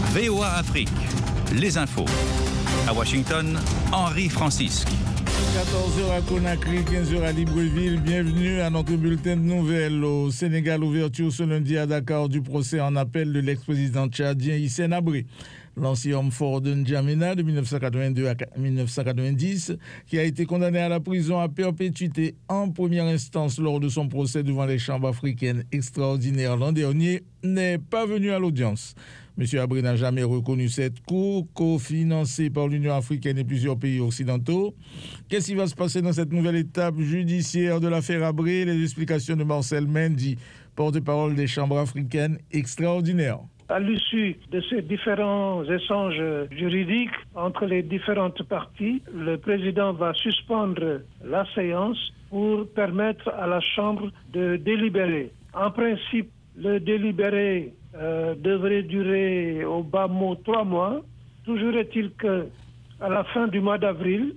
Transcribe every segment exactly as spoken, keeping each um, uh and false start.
V O A Afrique, les infos. À Washington, Henri Francisque. quatorze heures à Conakry, quinze heures à Libreville. Bienvenue à notre bulletin de nouvelles. Au Sénégal, ouverture ce lundi à Dakar du procès en appel de l'ex-président tchadien Hissène Habré. L'ancien homme fort de N'Djamena de dix-neuf cent quatre-vingt-deux à dix-neuf cent quatre-vingt-dix, qui a été condamné à la prison à perpétuité en première instance lors de son procès devant les chambres africaines extraordinaires l'an dernier, n'est pas venu à l'audience. M. Habré n'a jamais reconnu cette cour, cofinancée par l'Union africaine et plusieurs pays occidentaux. Qu'est-ce qui va se passer dans cette nouvelle étape judiciaire de l'affaire Habré? Les explications de Marcel Mendy, porte-parole des chambres africaines extraordinaires. À l'issue de ces différents échanges juridiques entre les différentes parties, le président va suspendre la séance pour permettre à la Chambre de délibérer. En principe, le délibéré euh, devrait durer au bas mot trois mois. Toujours est-il que, à la fin du mois d'avril,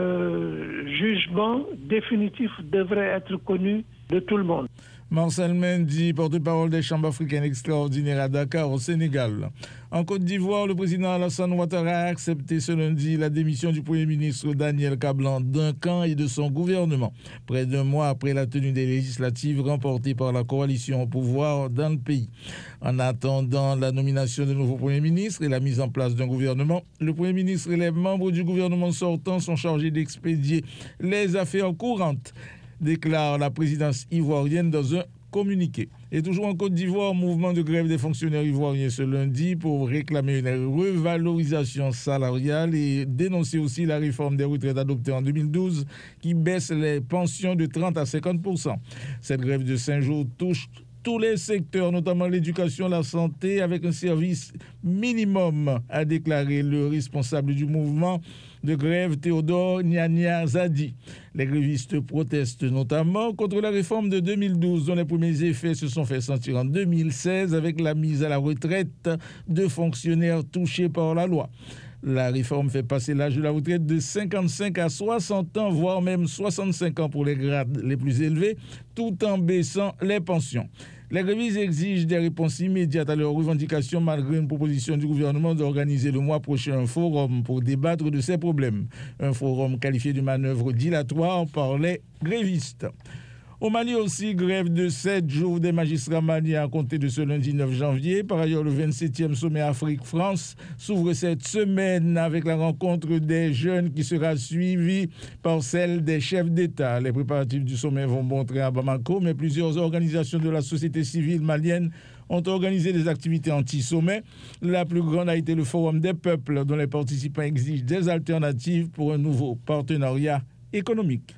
le jugement définitif devrait être connu de tout le monde. Marcel Mendy, porte-parole des chambres africaines extraordinaires à Dakar, au Sénégal. En Côte d'Ivoire, le président Alassane Ouattara a accepté ce lundi la démission du Premier ministre Daniel Kablan d'un camp et de son gouvernement, près d'un mois après la tenue des législatives remportées par la coalition au pouvoir dans le pays. En attendant la nomination de nouveau Premier ministre et la mise en place d'un gouvernement, le Premier ministre et les membres du gouvernement sortant sont chargés d'expédier les affaires courantes, déclare la présidence ivoirienne dans un communiqué. Et toujours en Côte d'Ivoire, mouvement de grève des fonctionnaires ivoiriens ce lundi pour réclamer une revalorisation salariale et dénoncer aussi la réforme des retraites adoptée en deux mille douze qui baisse les pensions de trente à cinquante pour cent. Cette grève de cinq jours touche tous les secteurs, notamment l'éducation, la santé, avec un service minimum, a déclaré le responsable du mouvement de grève, Théodore Nyanya Zadi. Les grévistes protestent notamment contre la réforme de deux mille douze, dont les premiers effets se sont fait sentir en deux mille seize avec la mise à la retraite de fonctionnaires touchés par la loi. La réforme fait passer l'âge de la retraite de cinquante-cinq à soixante ans, voire même soixante-cinq ans pour les grades les plus élevés, tout en baissant les pensions. Les grévistes exigent des réponses immédiates à leurs revendications malgré une proposition du gouvernement d'organiser le mois prochain un forum pour débattre de ces problèmes. Un forum qualifié de manœuvre dilatoire par les grévistes. Au Mali aussi, grève de sept jours des magistrats maliens à compter de ce lundi neuf janvier. Par ailleurs, le vingt-septième sommet Afrique-France s'ouvre cette semaine avec la rencontre des jeunes qui sera suivie par celle des chefs d'État. Les préparatifs du sommet vont bon train à Bamako, mais plusieurs organisations de la société civile malienne ont organisé des activités anti-sommet. La plus grande a été le Forum des peuples, dont les participants exigent des alternatives pour un nouveau partenariat économique.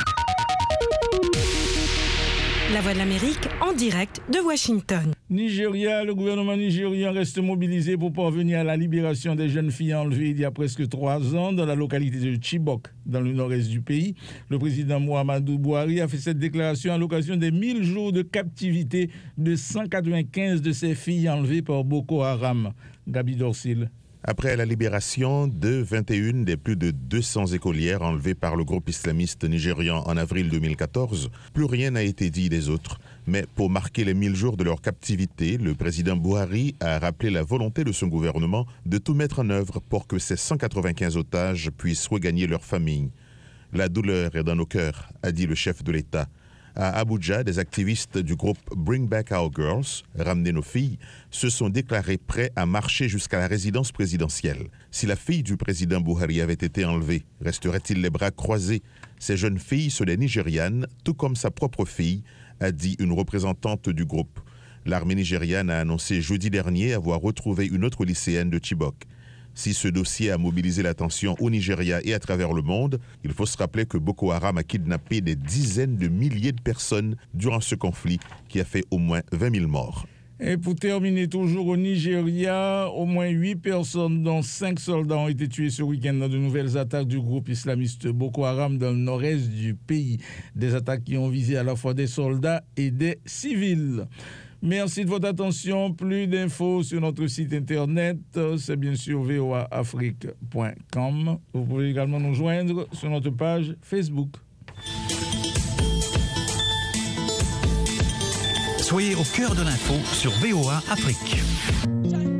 La Voix de l'Amérique en direct de Washington. Nigeria, le gouvernement nigérien reste mobilisé pour parvenir à la libération des jeunes filles enlevées il y a presque trois ans dans la localité de Chibok, dans le nord-est du pays. Le président Muhammadu Buhari a fait cette déclaration à l'occasion des mille jours de captivité de cent quatre-vingt-quinze de ces filles enlevées par Boko Haram. Gabi Dorsil. Après la libération de vingt et une des plus de deux cents écolières enlevées par le groupe islamiste nigérian en avril deux mille quatorze, plus rien n'a été dit des autres. Mais pour marquer les mille jours de leur captivité, le président Buhari a rappelé la volonté de son gouvernement de tout mettre en œuvre pour que ces cent quatre-vingt-quinze otages puissent regagner leur famille. La douleur est dans nos cœurs, a dit le chef de l'État. À Abuja, des activistes du groupe Bring Back Our Girls, Ramenez nos filles, se sont déclarés prêts à marcher jusqu'à la résidence présidentielle. Si la fille du président Buhari avait été enlevée, resterait-il les bras croisés? Ces jeunes filles sont des Nigérianes, tout comme sa propre fille, a dit une représentante du groupe. L'armée nigériane a annoncé jeudi dernier avoir retrouvé une autre lycéenne de Chibok. Si ce dossier a mobilisé l'attention au Nigeria et à travers le monde, il faut se rappeler que Boko Haram a kidnappé des dizaines de milliers de personnes durant ce conflit qui a fait au moins vingt mille morts. Et pour terminer, toujours au Nigeria, au moins huit personnes, dont cinq soldats, ont été tués ce week-end dans de nouvelles attaques du groupe islamiste Boko Haram dans le nord-est du pays. Des attaques qui ont visé à la fois des soldats et des civils. Merci de votre attention. Plus d'infos sur notre site internet, c'est bien sûr v o a afrique point com. Vous pouvez également nous joindre sur notre page Facebook. Soyez au cœur de l'info sur V O A Afrique.